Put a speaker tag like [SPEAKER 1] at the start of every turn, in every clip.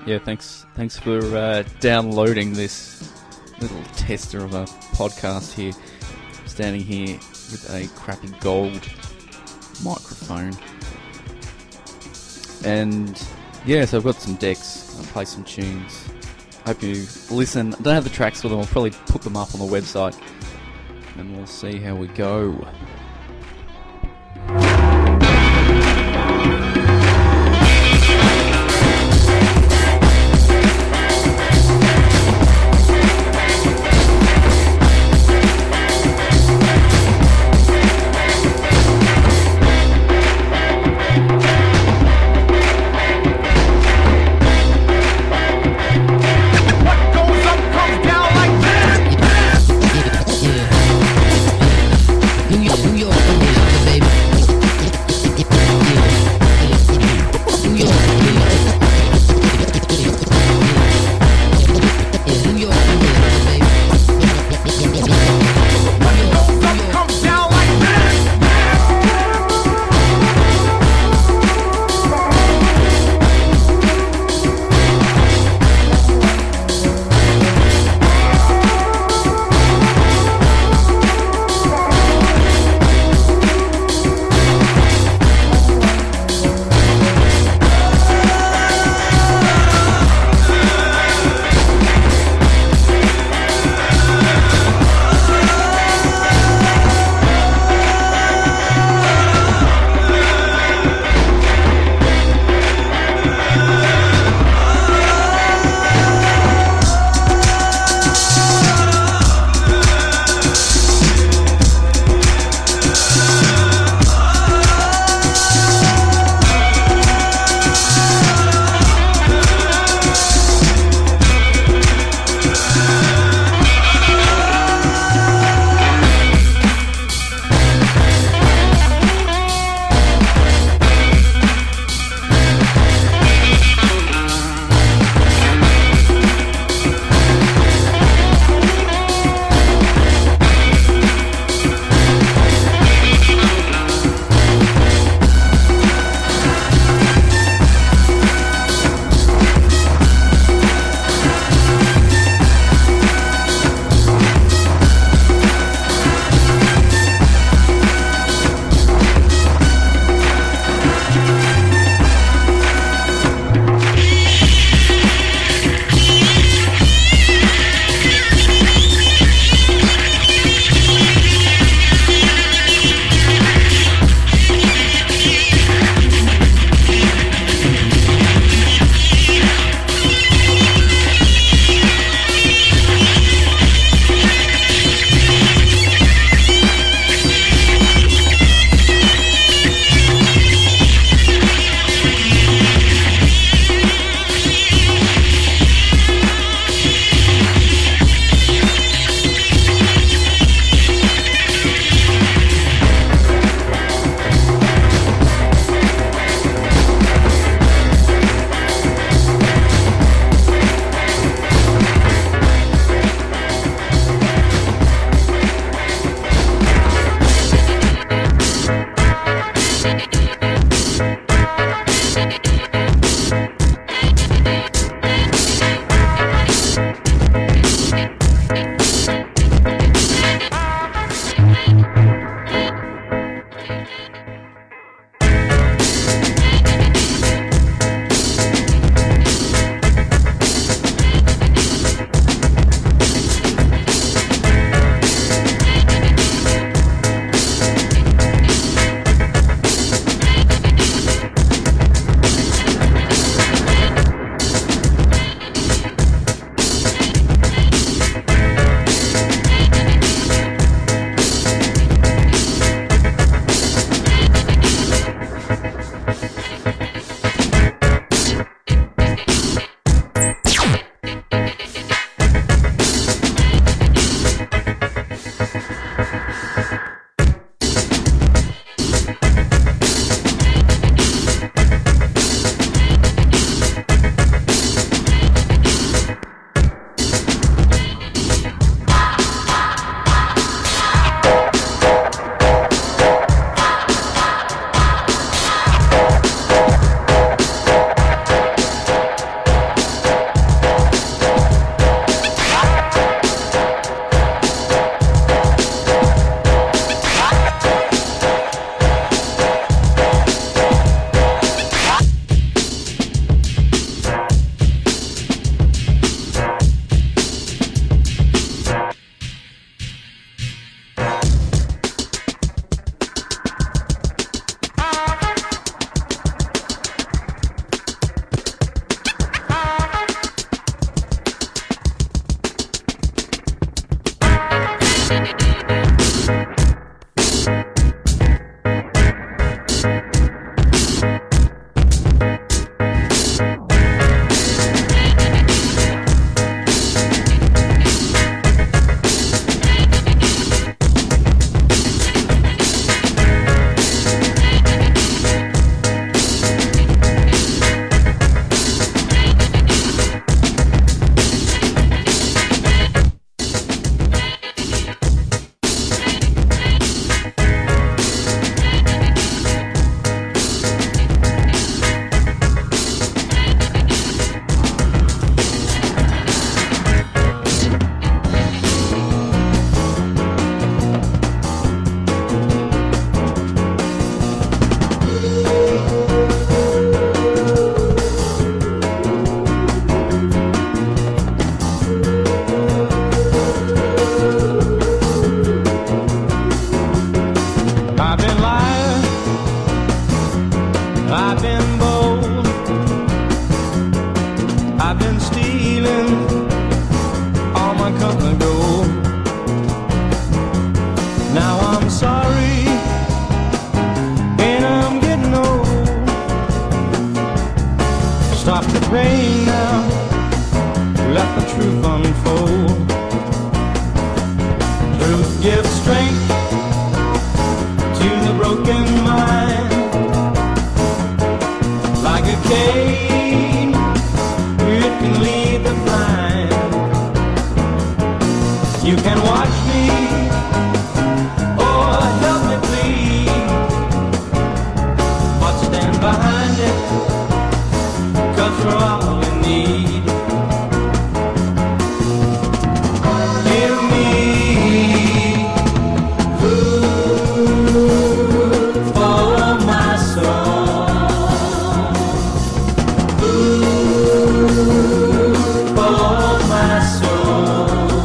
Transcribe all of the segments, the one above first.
[SPEAKER 1] Yeah, thanks for downloading this little tester of a podcast here. Standing here with a crappy gold microphone. And yeah, so I've got some decks. I'll play some tunes. Hope you listen. I don't have the tracks for them. I'll probably put them up on the website. And we'll see how we go.
[SPEAKER 2] New York. Now I'm sorry, and I'm getting old. Stop the pain now, let the truth unfold. Truth gives strength to the broken mind. Like a cane, it can lead the blind. You can watch me or help me plead, but stand behind it, 'cause we're all in need. Give me food for my soul, food for my soul.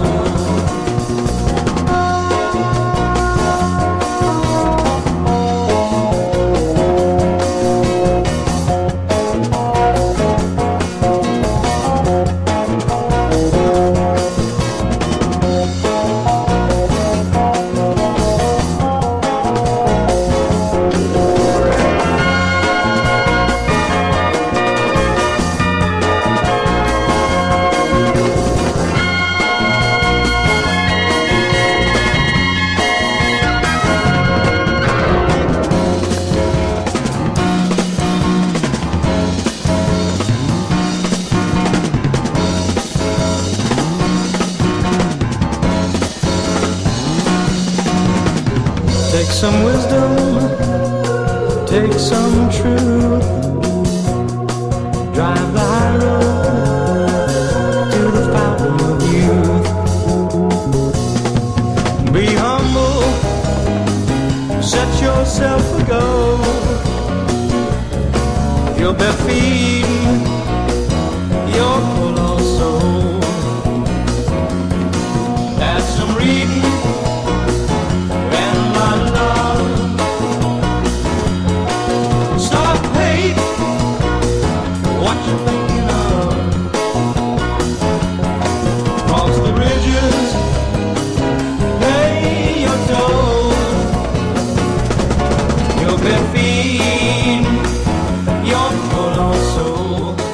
[SPEAKER 2] Take some wisdom, take some truth, drive the high road to the fountain of youth. Be humble, set yourself a goal. You'll be feeding your full lost soul. Add some reading, what you thinking of? Cross the bridges, pay your toll. You'll be feeding your full lost soul.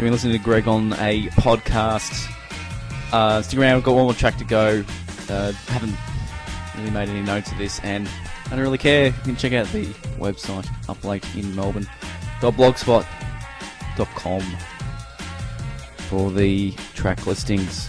[SPEAKER 1] So we're listening to Greg on a podcast. Stick around, we've got one more track to go. Haven't really made any notes of this, and I don't really care. You can check out the website, Up Late in Melbourne.blogspot.com for the track listings.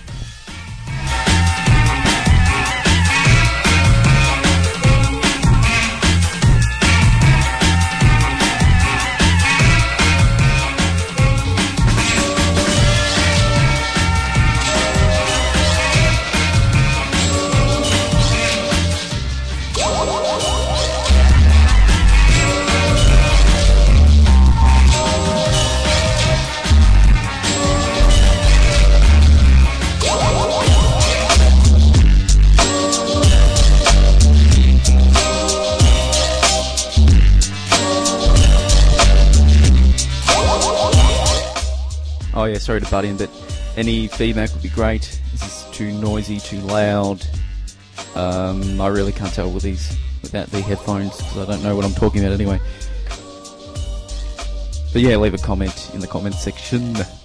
[SPEAKER 1] Oh yeah, sorry to butt in, but any feedback would be great. Is this too noisy, too loud? I really can't tell with these without the headphones because I don't know what I'm talking about anyway. But yeah, leave a comment in the comment section.